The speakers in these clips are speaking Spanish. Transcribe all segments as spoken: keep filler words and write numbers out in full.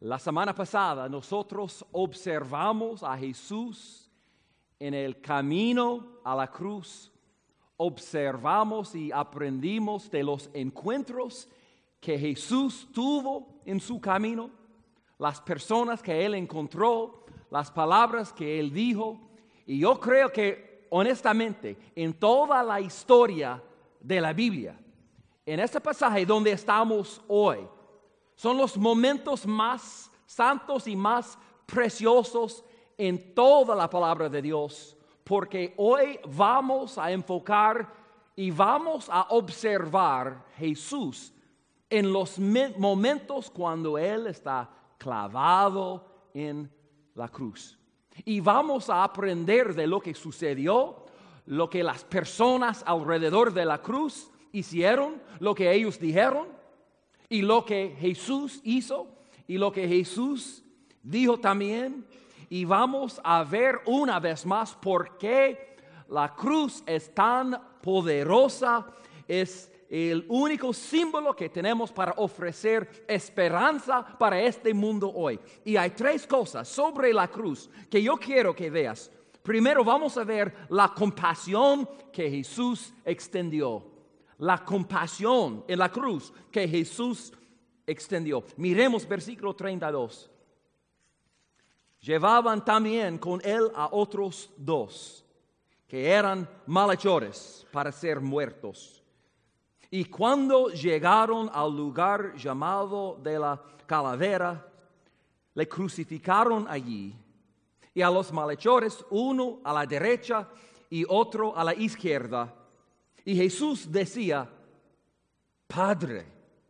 La semana pasada nosotros observamos a Jesús en el camino a la cruz. Observamos y aprendimos de los encuentros que Jesús tuvo en su camino, las personas que Él encontró, las palabras que Él dijo. Y yo creo que, honestamente, en toda la historia de la Biblia, en este pasaje donde estamos hoy, son los momentos más santos y más preciosos en toda la palabra de Dios, porque hoy vamos a enfocar y vamos a observar Jesús en los momentos cuando Él está clavado en la cruz. Y vamos a aprender de lo que sucedió, lo que las personas alrededor de la cruz hicieron, lo que ellos dijeron, y lo que Jesús hizo, y lo que Jesús dijo también. Y vamos a ver una vez más por qué la cruz es tan poderosa. Es el único símbolo que tenemos para ofrecer esperanza para este mundo hoy. Y hay tres cosas sobre la cruz que yo quiero que veas. Primero vamos a ver la compasión que Jesús extendió. La compasión en la cruz que Jesús extendió. Miremos versículo treinta y dos. Llevaban también con él a otros dos, que eran malhechores para ser muertos. Y cuando llegaron al lugar llamado de la calavera, le crucificaron allí. Y a los malhechores, uno a la derecha y otro a la izquierda. Y Jesús decía: Padre,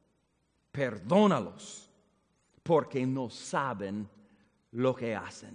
perdónalos, porque no saben lo que hacen.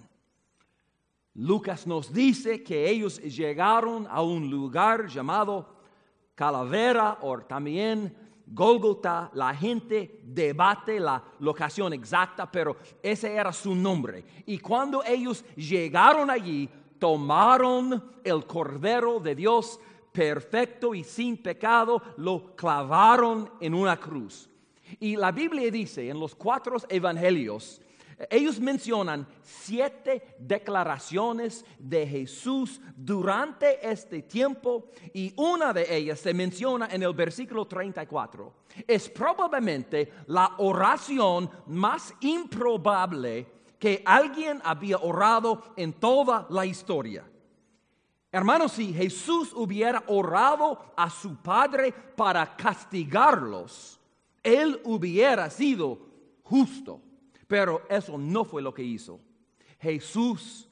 Lucas nos dice que ellos llegaron a un lugar llamado Calavera o también Gólgota. La gente debate la locación exacta, pero ese era su nombre. Y cuando ellos llegaron allí, tomaron el Cordero de Dios perfecto y sin pecado, lo clavaron en una cruz. Y la Biblia dice en los cuatro evangelios, ellos mencionan siete declaraciones de Jesús durante este tiempo, y una de ellas se menciona en el versículo treinta y cuatro. Es probablemente la oración más improbable que alguien había orado en toda la historia. Hermanos, si Jesús hubiera orado a su Padre para castigarlos, Él hubiera sido justo. Pero eso no fue lo que hizo. Jesús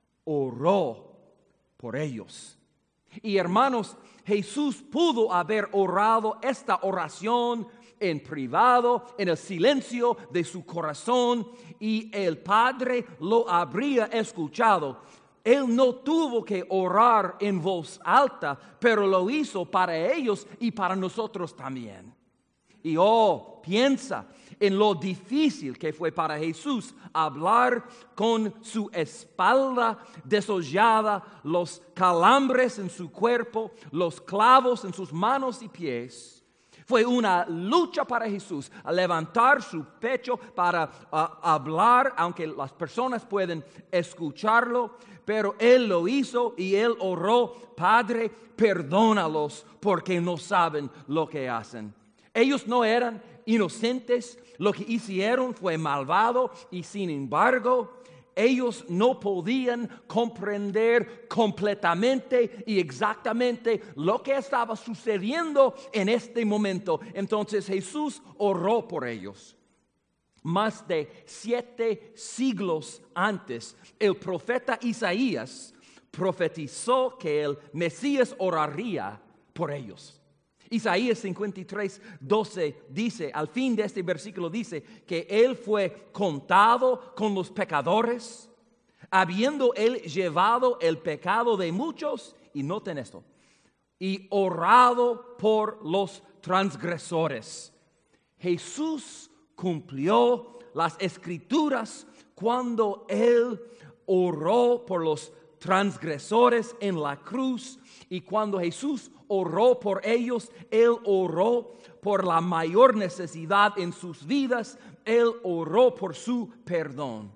oró por ellos. Y hermanos, Jesús pudo haber orado esta oración en privado, en el silencio de su corazón, y el Padre lo habría escuchado. Él no tuvo que orar en voz alta, pero lo hizo para ellos y para nosotros también. Y oh, piensa en lo difícil que fue para Jesús hablar con su espalda desollada, los calambres en su cuerpo, los clavos en sus manos y pies. Fue una lucha para Jesús a levantar su pecho para uh, hablar, aunque las personas pueden escucharlo, pero Él lo hizo y Él oró: Padre, perdónalos porque no saben lo que hacen. Ellos no eran inocentes, lo que hicieron fue malvado, y sin embargo, ellos no podían comprender completamente y exactamente lo que estaba sucediendo en este momento. Entonces Jesús oró por ellos. Más de siete siglos antes, el profeta Isaías profetizó que el Mesías oraría por ellos. Isaías cincuenta y tres, doce dice, al fin de este versículo dice, que Él fue contado con los pecadores, habiendo Él llevado el pecado de muchos, y noten esto, y orado por los transgresores. Jesús cumplió las escrituras cuando Él oró por los transgresores en la cruz. Y cuando Jesús oró por ellos, Él oró por la mayor necesidad en sus vidas. Él oró por su perdón.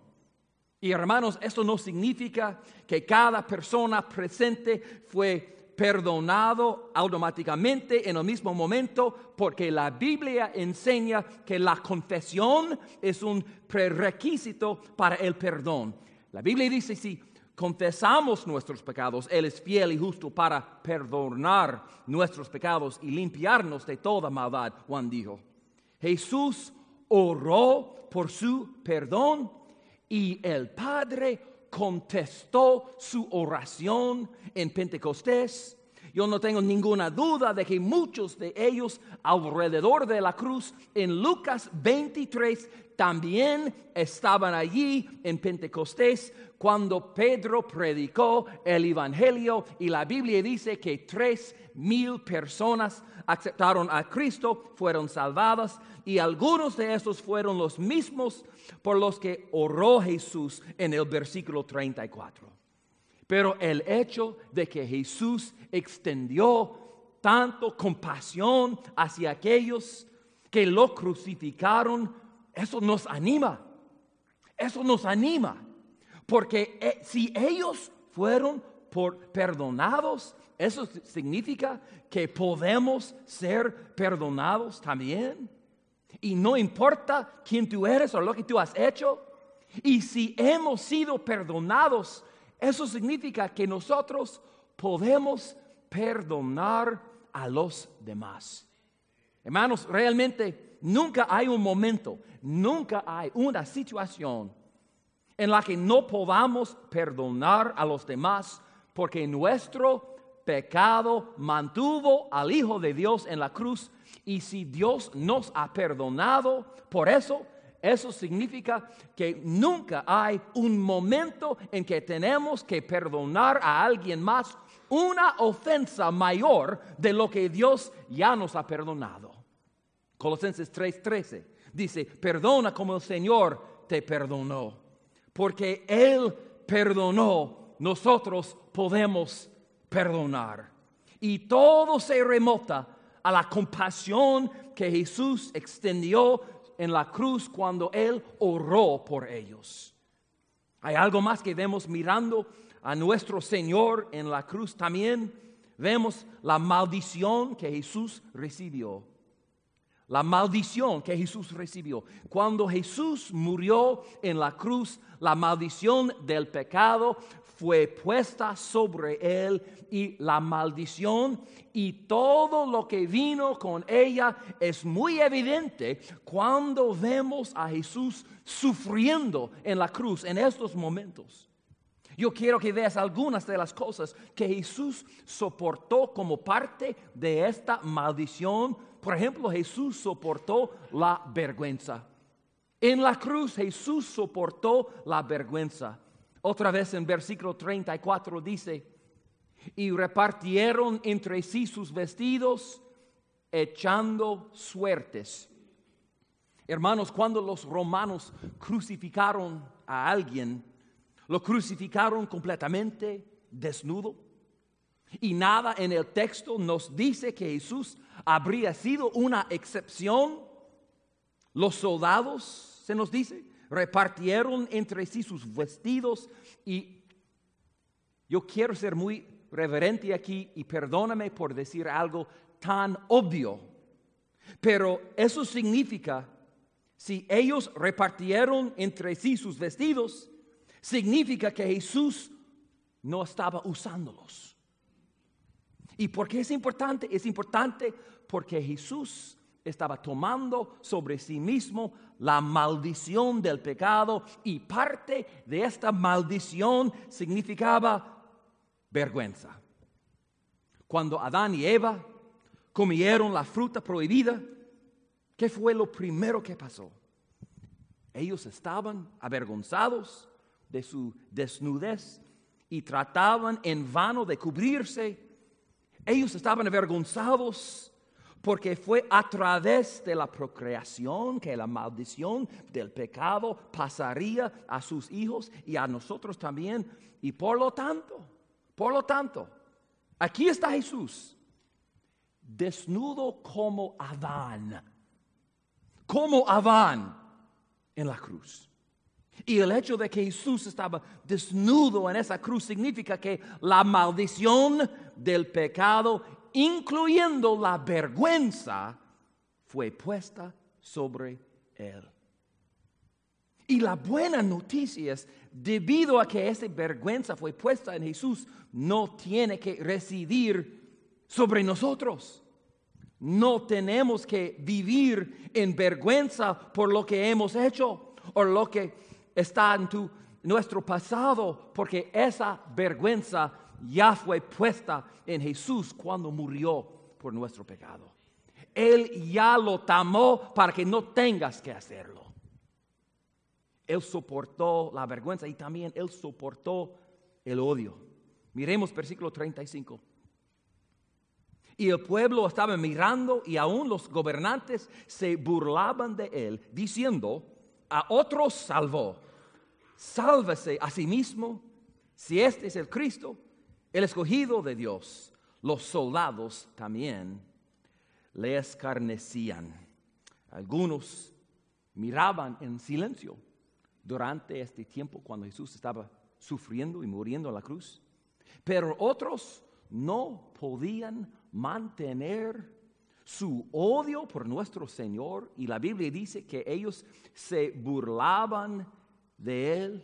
Y hermanos, esto no significa que cada persona presente fue perdonado automáticamente en el mismo momento, porque la Biblia enseña que la confesión es un prerequisito para el perdón. La Biblia dice, si confesamos nuestros pecados, Él es fiel y justo para perdonar nuestros pecados y limpiarnos de toda maldad. Juan dijo, Jesús oró por su perdón y el Padre contestó su oración en Pentecostés. Yo no tengo ninguna duda de que muchos de ellos alrededor de la cruz en Lucas veintitrés también estaban allí en Pentecostés cuando Pedro predicó el Evangelio, y la Biblia dice que tres mil personas aceptaron a Cristo, fueron salvadas, y algunos de esos fueron los mismos por los que oró Jesús en el versículo treinta y cuatro. Pero el hecho de que Jesús extendió tanto compasión hacia aquellos que lo crucificaron, eso nos anima. Eso nos anima. Porque eh, si ellos fueron por perdonados, eso significa que podemos ser perdonados también. Y no importa quién tú eres o lo que tú has hecho. Y si hemos sido perdonados, eso significa que nosotros podemos perdonar a los demás. Hermanos, realmente nunca hay un momento, nunca hay una situación en la que no podamos perdonar a los demás, porque nuestro pecado mantuvo al Hijo de Dios en la cruz. Y si Dios nos ha perdonado por eso, eso significa que nunca hay un momento en que tenemos que perdonar a alguien más una ofensa mayor de lo que Dios ya nos ha perdonado. Colosenses tres trece dice, perdona como el Señor te perdonó. Porque Él perdonó, nosotros podemos perdonar. Y todo se remota a la compasión que Jesús extendió en la cruz cuando Él oró por ellos. Hay algo más que vemos mirando a nuestro Señor en la cruz también. Vemos la maldición que Jesús recibió. La maldición que Jesús recibió. Cuando Jesús murió en la cruz, la maldición del pecado fue puesta sobre Él, y la maldición y todo lo que vino con ella es muy evidente cuando vemos a Jesús sufriendo en la cruz en estos momentos. Yo quiero que veas algunas de las cosas que Jesús soportó como parte de esta maldición. Por ejemplo, Jesús soportó la vergüenza. En la cruz Jesús soportó la vergüenza. Otra vez en versículo treinta y cuatro dice, y repartieron entre sí sus vestidos, echando suertes. Hermanos, cuando los romanos crucificaron a alguien, lo crucificaron completamente desnudo. Y nada en el texto nos dice que Jesús habría sido una excepción. Los soldados, se nos dice, repartieron entre sí sus vestidos. Y yo quiero ser muy reverente aquí y perdóname por decir algo tan obvio. Pero eso significa, si ellos repartieron entre sí sus vestidos, significa que Jesús no estaba usándolos. ¿Y por qué es importante? Es importante porque Jesús estaba tomando sobre sí mismo la maldición del pecado, y parte de esta maldición significaba vergüenza. Cuando Adán y Eva comieron la fruta prohibida, ¿qué fue lo primero que pasó? Ellos estaban avergonzados de su desnudez y trataban en vano de cubrirse. Ellos estaban avergonzados Porque fue a través de la procreación que la maldición del pecado pasaría a sus hijos y a nosotros también. Y por lo tanto, por lo tanto, aquí está Jesús, desnudo como Adán, como Adán en la cruz. Y el hecho de que Jesús estaba desnudo en esa cruz significa que la maldición del pecado, incluyendo la vergüenza, fue puesta sobre él. Y la buena noticia es, debido a que esa vergüenza fue puesta en Jesús, no tiene que residir sobre nosotros. No tenemos que vivir en vergüenza por lo que hemos hecho o lo que está en tu, nuestro pasado, porque esa vergüenza ya fue puesta en Jesús cuando murió por nuestro pecado. Él ya lo tomó para que no tengas que hacerlo. Él soportó la vergüenza y también Él soportó el odio. Miremos versículo treinta y cinco. Y el pueblo estaba mirando y aún los gobernantes se burlaban de Él, diciendo: a otros salvó, sálvese a sí mismo, si este es el Cristo, el escogido de Dios. Los soldados también le escarnecían. Algunos miraban en silencio durante este tiempo cuando Jesús estaba sufriendo y muriendo en la cruz, pero otros no podían mantener su odio por nuestro Señor, y la Biblia dice que ellos se burlaban de Él.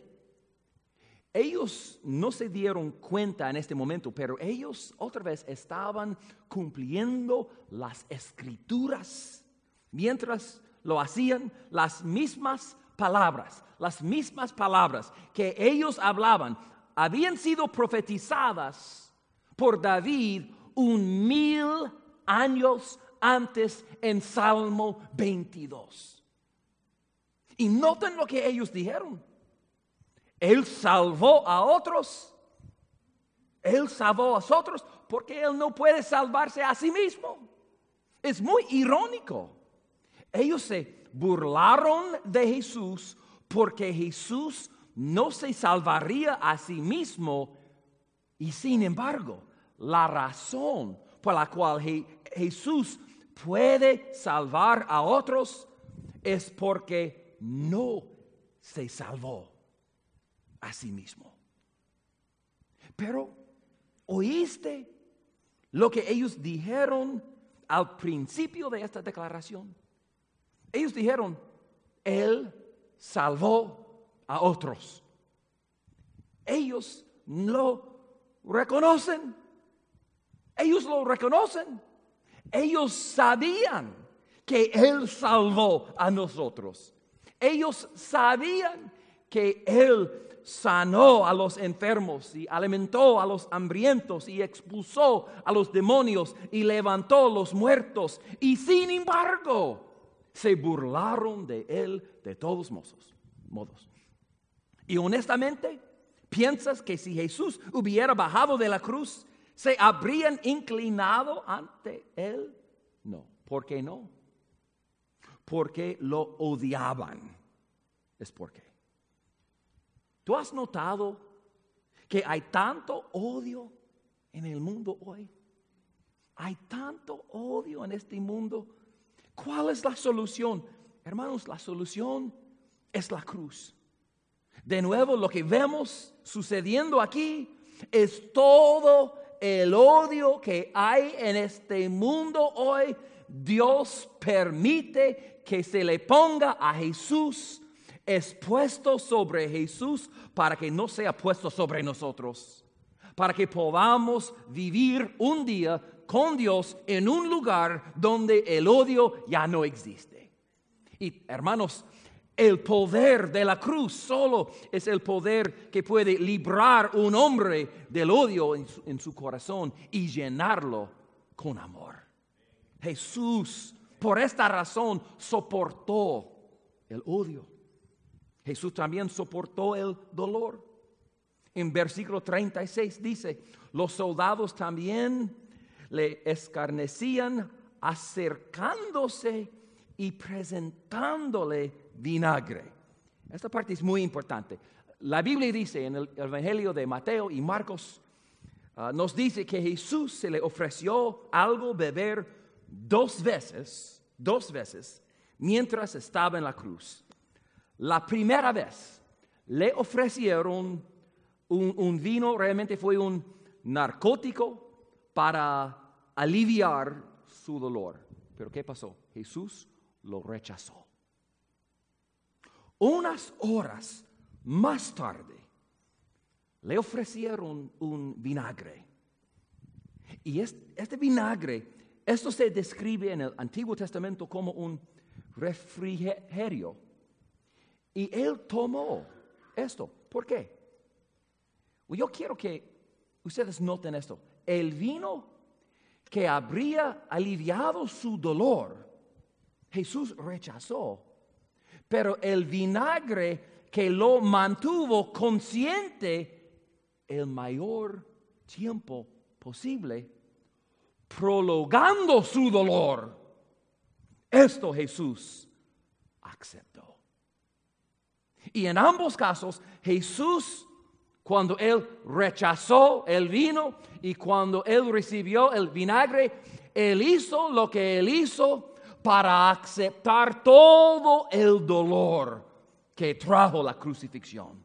Ellos no se dieron cuenta en este momento, pero ellos otra vez estaban cumpliendo las Escrituras. Mientras lo hacían, las mismas palabras, las mismas palabras que ellos hablaban, habían sido profetizadas por David un mil años antes en Salmo veintidós. Y noten lo que ellos dijeron. Él salvó a otros. Él salvó a otros porque Él no puede salvarse a sí mismo. Es muy irónico. Ellos se burlaron de Jesús porque Jesús no se salvaría a sí mismo. Y sin embargo, la razón por la cual Je- Jesús puede salvar a otros es porque no se salvó a sí mismo. Pero, ¿oíste lo que ellos dijeron al principio de esta declaración? Ellos dijeron: Él salvó a otros. Ellos lo reconocen. Ellos lo reconocen. Ellos sabían que Él salvó a nosotros. Ellos sabían que Él sanó a los enfermos y alimentó a los hambrientos y expulsó a los demonios y levantó a los muertos. Y sin embargo, se burlaron de Él de todos modos. Y honestamente, ¿piensas que si Jesús hubiera bajado de la cruz, se habrían inclinado ante Él? No. ¿Por qué no? Porque lo odiaban. Es por qué. ¿Tú has notado que hay tanto odio en el mundo hoy? Hay tanto odio en este mundo. ¿Cuál es la solución? Hermanos, la solución es la cruz. De nuevo, lo que vemos sucediendo aquí es todo el odio que hay en este mundo hoy. Dios permite que se le ponga a Jesús, es puesto sobre Jesús para que no sea puesto sobre nosotros, para que podamos vivir un día con Dios en un lugar donde el odio ya no existe. Y hermanos, el poder de la cruz solo es el poder que puede librar un hombre del odio en su, en su corazón y llenarlo con amor. Jesús, por esta razón, soportó el odio. Jesús también soportó el dolor. En versículo treinta y seis dice: los soldados también le escarnecían acercándose y presentándole vinagre. Esta parte es muy importante. La Biblia dice en el Evangelio de Mateo y Marcos, uh, nos dice que Jesús se le ofreció algo beber dos veces, dos veces, mientras estaba en la cruz. La primera vez le ofrecieron un, un vino, realmente fue un narcótico para aliviar su dolor. Pero ¿qué pasó? Jesús lo rechazó. Unas horas más tarde le ofrecieron un vinagre. Y este, este vinagre, esto se describe en el Antiguo Testamento como un refrigerio. Y él tomó esto. ¿Por qué? Yo quiero que ustedes noten esto. El vino que habría aliviado su dolor, Jesús rechazó. Pero el vinagre que lo mantuvo consciente el mayor tiempo posible, prolongando su dolor, esto Jesús aceptó. Y en ambos casos, Jesús, cuando él rechazó el vino y cuando él recibió el vinagre, él hizo lo que él hizo para aceptar todo el dolor que trajo la crucifixión.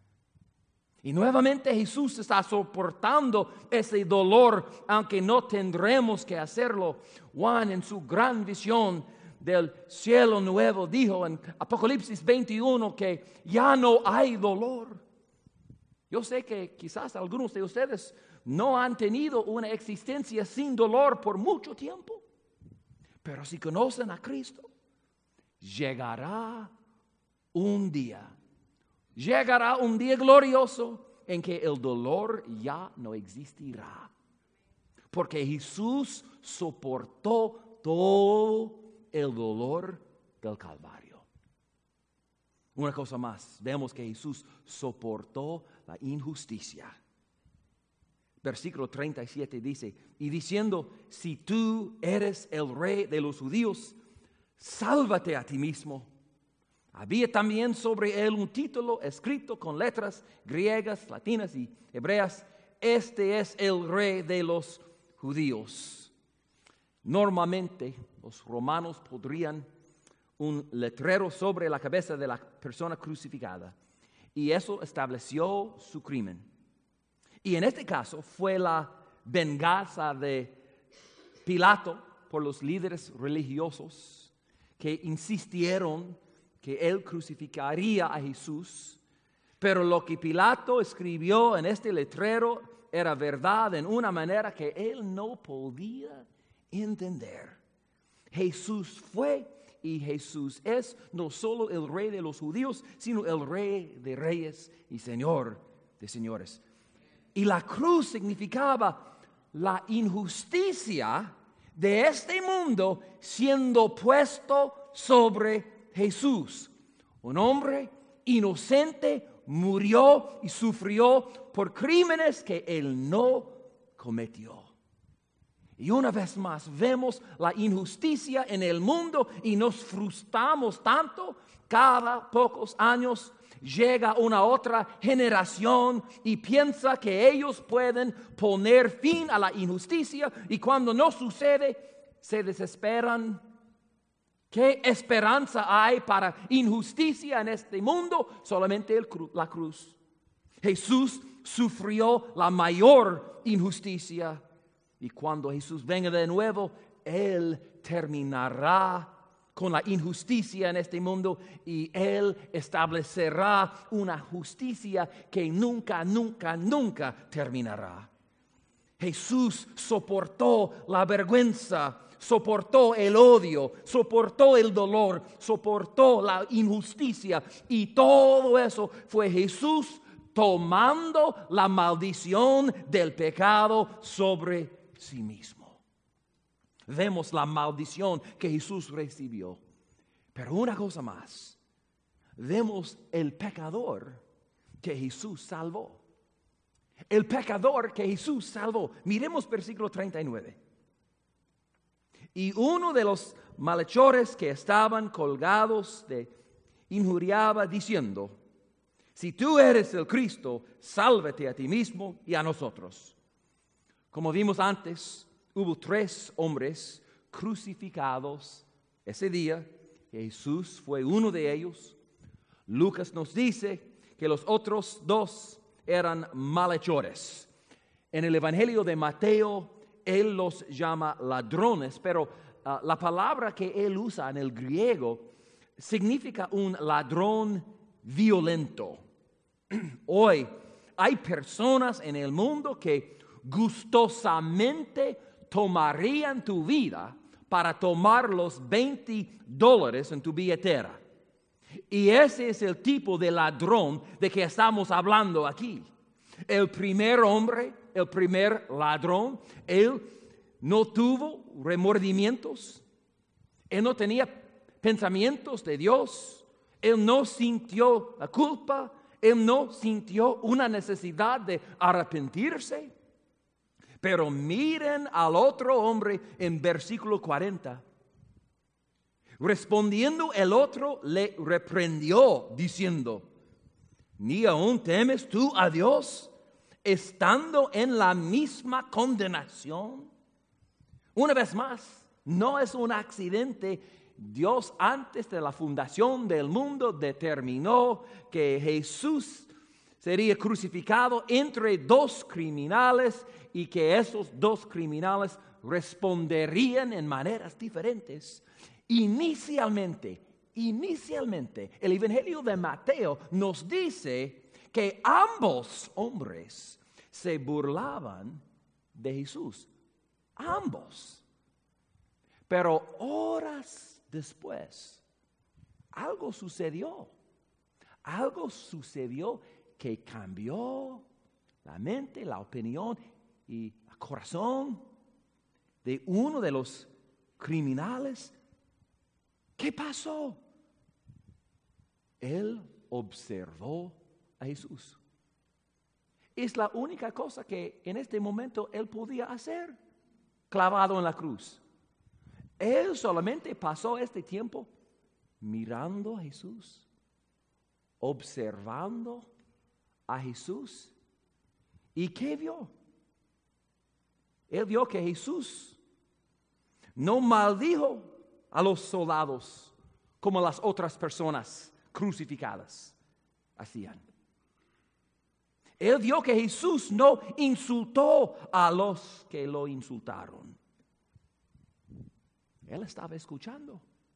Y nuevamente Jesús está soportando ese dolor, aunque no tendremos que hacerlo. Juan, en su gran visión del cielo nuevo, dijo en Apocalipsis veintiuno que ya no hay dolor. Yo sé que quizás algunos de ustedes no han tenido una existencia sin dolor por mucho tiempo. Pero si conocen a Cristo, llegará un día, llegará un día glorioso en que el dolor ya no existirá. Porque Jesús soportó todo el dolor del Calvario. Una cosa más, vemos que Jesús soportó la injusticia. Versículo treinta y siete dice, y diciendo, si tú eres el rey de los judíos, sálvate a ti mismo. Había también sobre él un título escrito con letras griegas, latinas y hebreas, este es el rey de los judíos. Normalmente los romanos pondrían un letrero sobre la cabeza de la persona crucificada y eso estableció su crimen. Y en este caso fue la venganza de Pilato por los líderes religiosos que insistieron que él crucificaría a Jesús. Pero lo que Pilato escribió en este letrero era verdad en una manera que él no podía entender. Jesús fue y Jesús es no solo el rey de los judíos, sino el rey de reyes y señor de señores. Y la cruz significaba la injusticia de este mundo siendo puesto sobre Jesús. Un hombre inocente murió y sufrió por crímenes que él no cometió. Y una vez más vemos la injusticia en el mundo y nos frustramos tanto. Cada pocos años llega una otra generación y piensa que ellos pueden poner fin a la injusticia y cuando no sucede se desesperan. ¿Qué esperanza hay para injusticia en este mundo? Solamente el cru- la cruz. Jesús sufrió la mayor injusticia y cuando Jesús venga de nuevo, Él terminará con la injusticia en este mundo y Él establecerá una justicia que nunca, nunca, nunca terminará. Jesús soportó la vergüenza, soportó el odio, soportó el dolor, soportó la injusticia y todo eso fue Jesús tomando la maldición del pecado sobre sí mismo. Vemos la maldición que Jesús recibió. Pero una cosa más, vemos el pecador que Jesús salvó. El pecador que Jesús salvó. Miremos versículo treinta y nueve. Y uno de los malhechores que estaban colgados de injuriaba diciendo: si tú eres el Cristo, sálvate a ti mismo y a nosotros. Como vimos antes, hubo tres hombres crucificados ese día. Jesús fue uno de ellos. Lucas nos dice que los otros dos eran malhechores. En el Evangelio de Mateo, él los llama ladrones, pero uh, la palabra que él usa en el griego significa un ladrón violento. Hoy hay personas en el mundo que gustosamente tomarían tu vida para tomar los veinte dólares en tu billetera. Y ese es el tipo de ladrón de que estamos hablando aquí. El primer hombre, el primer ladrón, él no tuvo remordimientos, él no tenía pensamientos de Dios, él no sintió la culpa, él no sintió una necesidad de arrepentirse. Pero miren al otro hombre en versículo cuarenta. Respondiendo el otro le reprendió diciendo: ¿ni aún temes tú a Dios, estando en la misma condenación? Una vez más, no es un accidente. Dios, antes de la fundación del mundo, determinó que Jesús sería crucificado entre dos criminales y que esos dos criminales responderían en maneras diferentes. Inicialmente, inicialmente, el Evangelio de Mateo nos dice que ambos hombres se burlaban de Jesús. Ambos. Pero horas después, algo sucedió. Algo sucedió que cambió la mente, la opinión y el corazón de uno de los criminales. ¿Qué pasó? Él observó a Jesús. Es la única cosa que en este momento él podía hacer, clavado en la cruz. Él solamente pasó este tiempo mirando a Jesús, observando a Jesús. ¿Y qué vio? Él vio que Jesús no maldijo a los soldados como las otras personas crucificadas hacían. Él vio que Jesús no insultó a los que lo insultaron. Él estaba escuchando.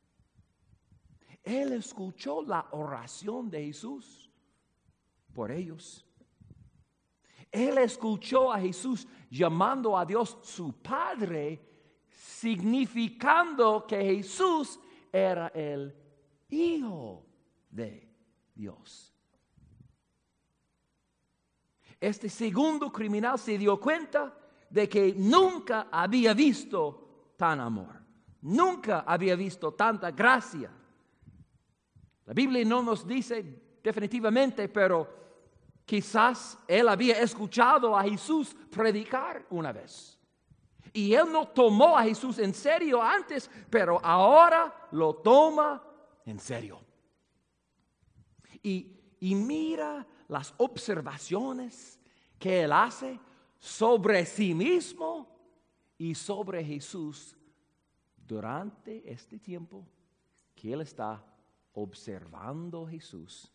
Él escuchó la oración de Jesús por ellos. Él escuchó a Jesús llamando a Dios su Padre, significando que Jesús era el Hijo de Dios. Este segundo criminal se dio cuenta de que nunca había visto tan amor, nunca había visto tanta gracia. La Biblia no nos dice definitivamente, pero quizás él había escuchado a Jesús predicar una vez. Y él no tomó a Jesús en serio antes, pero ahora lo toma en serio. Y, y mira las observaciones que él hace sobre sí mismo y sobre Jesús durante este tiempo que él está observando a Jesús.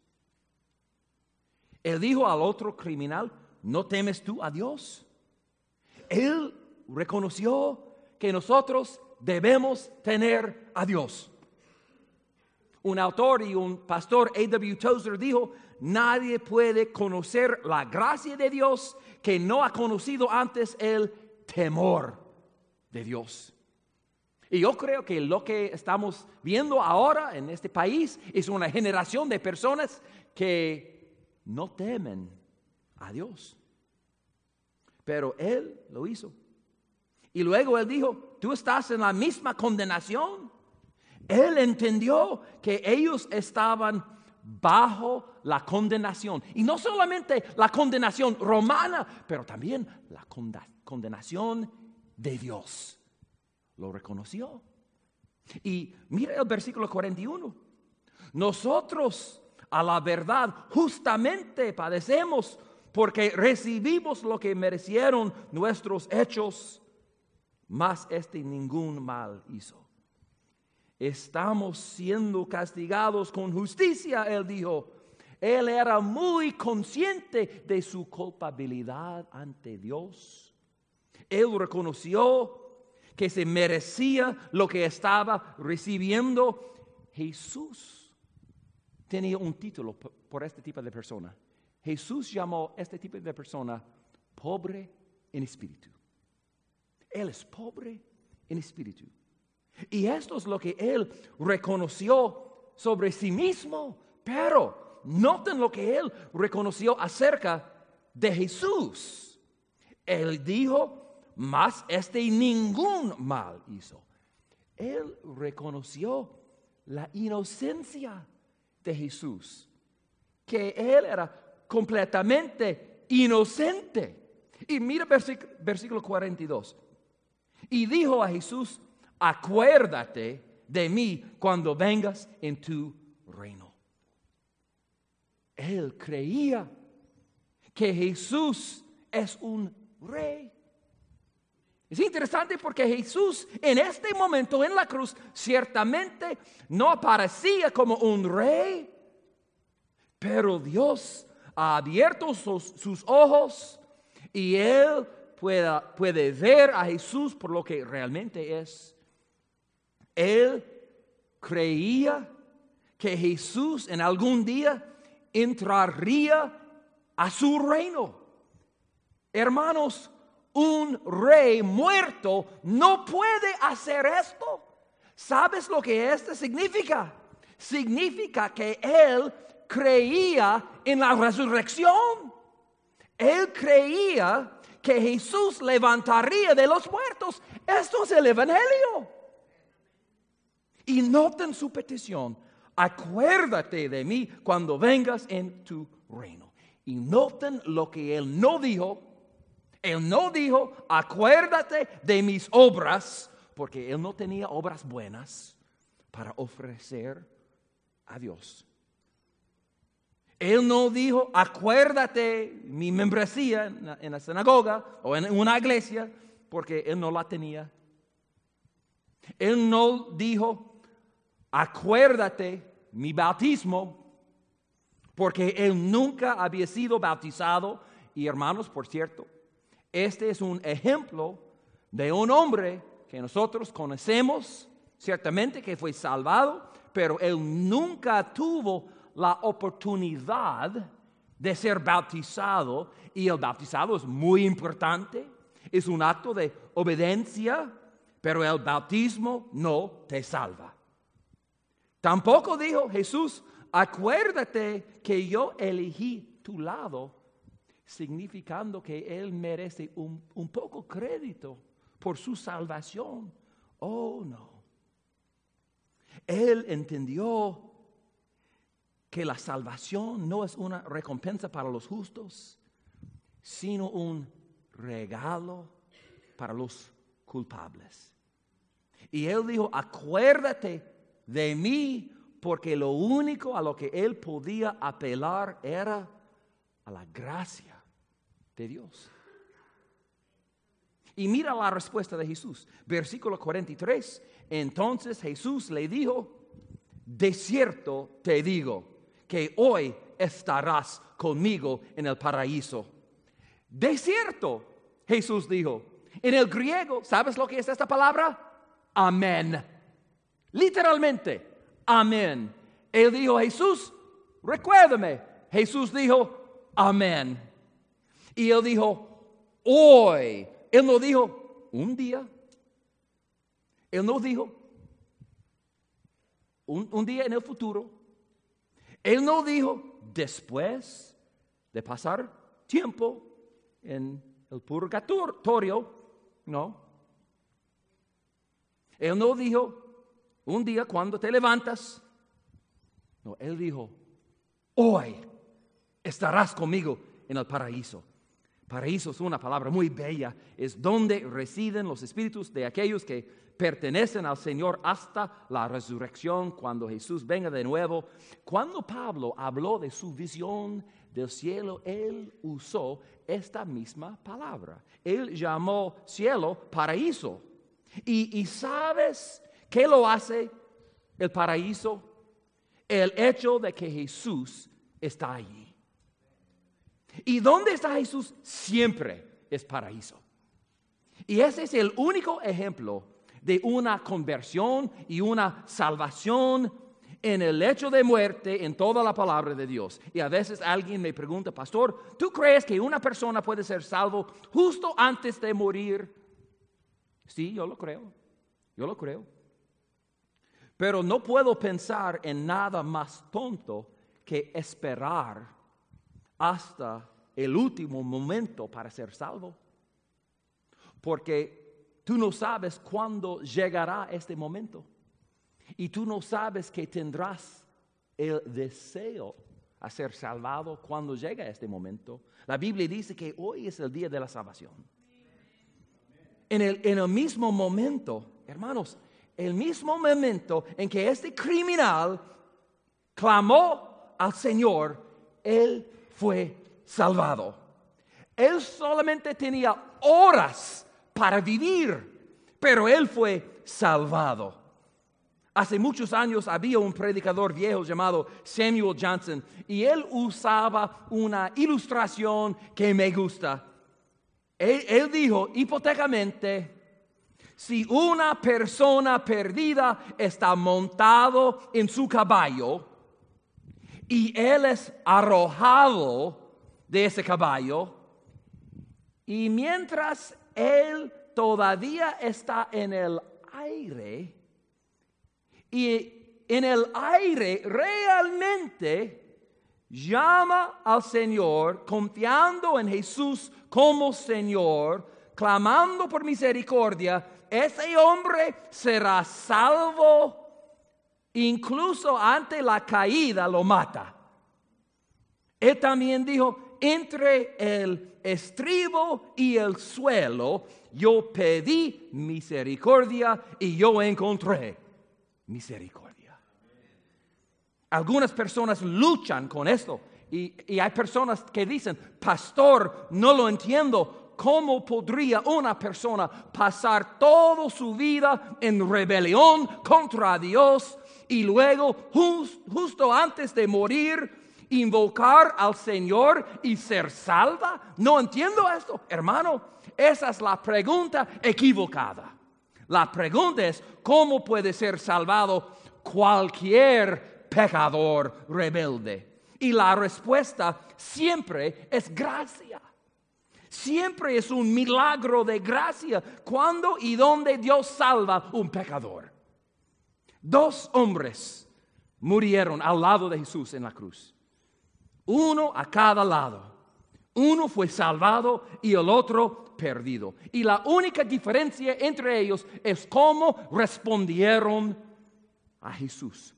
Él dijo al otro criminal: ¿no temes tú a Dios? Él reconoció que nosotros debemos tener a Dios. Un autor y un pastor, A W Tozer, dijo: nadie puede conocer la gracia de Dios que no ha conocido antes el temor de Dios. Y yo creo que lo que estamos viendo ahora en este país es una generación de personas que no temen a Dios. Pero él lo hizo. Y luego él dijo: tú estás en la misma condenación. Él entendió que ellos estaban bajo la condenación. Y no solamente la condenación romana, pero también la condenación de Dios. lo reconoció. Y mira el versículo cuarenta y uno. Nosotros, a la verdad, justamente padecemos porque recibimos lo que merecieron nuestros hechos, mas este ningún mal hizo. Estamos siendo castigados con justicia, él dijo. Él era muy consciente de su culpabilidad ante Dios. Él reconoció que se merecía lo que estaba recibiendo. Jesús tenía un título por este tipo de persona. Jesús llamó a este tipo de persona pobre en espíritu. Él es pobre en espíritu. Y esto es lo que él reconoció sobre sí mismo. Pero noten lo que él reconoció acerca de Jesús. Él dijo, mas este ningún mal hizo. Él reconoció la inocencia de Jesús. Que él era completamente inocente. Y mira versículo, versículo cuarenta y dos. Y dijo a Jesús, acuérdate de mí cuando vengas en tu reino. Él creía que Jesús es un rey. Es interesante porque Jesús en este momento en la cruz ciertamente no aparecía como un rey, pero Dios ha abierto sus, sus ojos y Él puede, puede ver a Jesús por lo que realmente es. Él creía que Jesús en algún día entraría a su reino. Hermanos, un rey muerto no puede hacer esto. ¿Sabes lo que esto significa? Significa que él creía en la resurrección. Él creía que Jesús levantaría de los muertos. Esto es el Evangelio. Y noten su petición. Acuérdate de mí cuando vengas en tu reino. Y noten lo que él no dijo. Él no dijo, acuérdate de mis obras, porque él no tenía obras buenas para ofrecer a Dios. Él no dijo, acuérdate mi membresía en la, en la sinagoga o en una iglesia, porque él no la tenía. Él no dijo, acuérdate mi bautismo, porque él nunca había sido bautizado. Y hermanos, por cierto, este es un ejemplo de un hombre que nosotros conocemos, ciertamente que fue salvado, pero él nunca tuvo la oportunidad de ser bautizado. Y el bautizado es muy importante, es un acto de obediencia, pero el bautismo no te salva. Tampoco dijo Jesús, acuérdate que yo elegí tu lado, significando que él merece un, un poco crédito por su salvación. Oh, no. Él entendió que la salvación no es una recompensa para los justos, sino un regalo para los culpables. Y él dijo, acuérdate de mí, porque lo único a lo que él podía apelar era a la gracia de Dios. Y mira la respuesta de Jesús. Versículo cuarenta y tres. Entonces Jesús le dijo, de cierto te digo, que hoy estarás conmigo en el paraíso. De cierto, Jesús dijo. En el griego, ¿sabes lo que es esta palabra? Amén. Literalmente, amén. Él dijo, Jesús, recuérdame. Jesús dijo, amén. Y él dijo, hoy. Él no dijo, un día. Él no dijo, un, un día en el futuro. Él no dijo, después de pasar tiempo en el purgatorio. No. Él no dijo, un día cuando te levantas. No, él dijo, hoy estarás conmigo en el paraíso. Paraíso es una palabra muy bella, es donde residen los espíritus de aquellos que pertenecen al Señor hasta la resurrección, cuando Jesús venga de nuevo. Cuando Pablo habló de su visión del cielo, él usó esta misma palabra. Él llamó cielo paraíso. Y, y ¿sabes qué lo hace el paraíso? El hecho de que Jesús está allí. ¿Y dónde está Jesús? Siempre es paraíso. Y ese es el único ejemplo de una conversión y una salvación en el hecho de muerte en toda la palabra de Dios. Y a veces alguien me pregunta, pastor, ¿tú crees que una persona puede ser salvo justo antes de morir? Sí, yo lo creo. Yo lo creo. Pero no puedo pensar en nada más tonto que esperar hasta el último momento para ser salvo. Porque tú no sabes cuándo llegará este momento. Y tú no sabes que tendrás el deseo a ser salvado cuando llegue este momento. La Biblia dice que hoy es el día de la salvación. En el, en el mismo momento, hermanos, el mismo momento en que este criminal clamó al Señor, él fue salvado. Él solamente tenía horas para vivir, pero él fue salvado. Hace muchos años había un predicador viejo llamado Samuel Johnson y él usaba una ilustración que me gusta. Él, él dijo hipotéticamente, si una persona perdida está montado en su caballo y él es arrojado de ese caballo, y mientras él todavía está en el aire, y en el aire realmente llama al Señor, confiando en Jesús como Señor, clamando por misericordia, ese hombre será salvo. Incluso ante la caída lo mata. Él también dijo, entre el estribo y el suelo, yo pedí misericordia y yo encontré misericordia. Algunas personas luchan con esto y, y hay personas que dicen, pastor, no lo entiendo. ¿Cómo podría una persona pasar toda su vida en rebelión contra Dios y luego just, justo antes de morir invocar al Señor y ser salva? No entiendo esto, hermano. Esa es la pregunta equivocada. La pregunta es, ¿cómo puede ser salvado cualquier pecador rebelde? Y la respuesta siempre es gracia. Siempre es un milagro de gracia cuando y donde Dios salva un pecador. Dos hombres murieron al lado de Jesús en la cruz. Uno a cada lado. Uno fue salvado y el otro perdido. Y la única diferencia entre ellos es cómo respondieron a Jesús.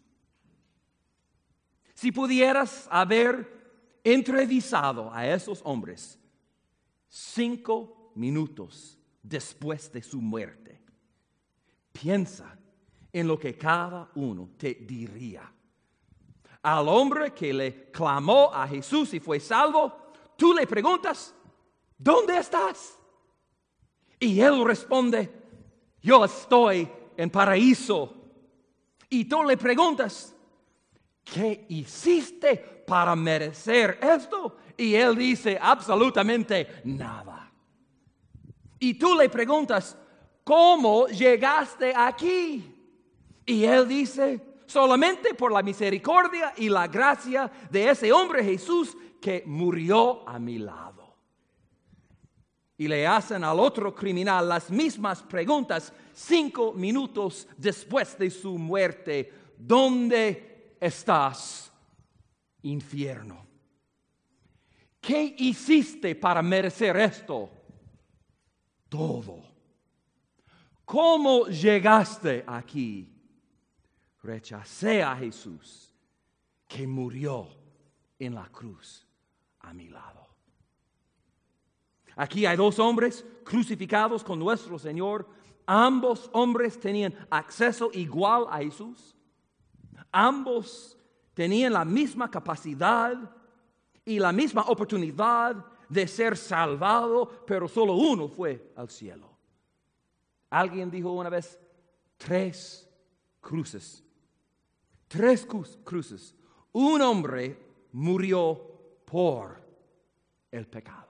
Si pudieras haber entrevistado a esos hombres cinco minutos después de su muerte, piensa en lo que cada uno te diría. Al hombre que le clamó a Jesús y fue salvo, tú le preguntas, ¿dónde estás? Y él responde, yo estoy en paraíso. Y tú le preguntas, ¿qué hiciste para merecer esto? Y él dice, absolutamente nada. Y tú le preguntas, ¿cómo llegaste aquí? Y él dice, solamente por la misericordia y la gracia de ese hombre Jesús que murió a mi lado. Y le hacen al otro criminal las mismas preguntas cinco minutos después de su muerte. ¿Dónde estás, infierno? ¿Qué hiciste para merecer esto? Todo. ¿Cómo llegaste aquí? Rechacé a Jesús, que murió en la cruz a mi lado. Aquí hay dos hombres crucificados con nuestro Señor. Ambos hombres tenían acceso igual a Jesús. Ambos tenían la misma capacidad y la misma oportunidad de ser salvado, pero solo uno fue al cielo. Alguien dijo una vez, tres cruces. Tres cruces. Un hombre murió por el pecado.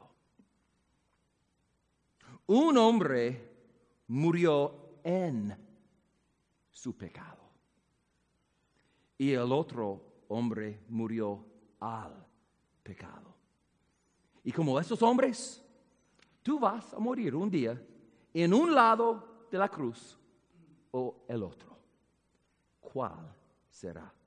Un hombre murió en su pecado. Y el otro hombre murió al pecado. Y como esos hombres, tú vas a morir un día en un lado de la cruz o el otro. ¿Cuál será?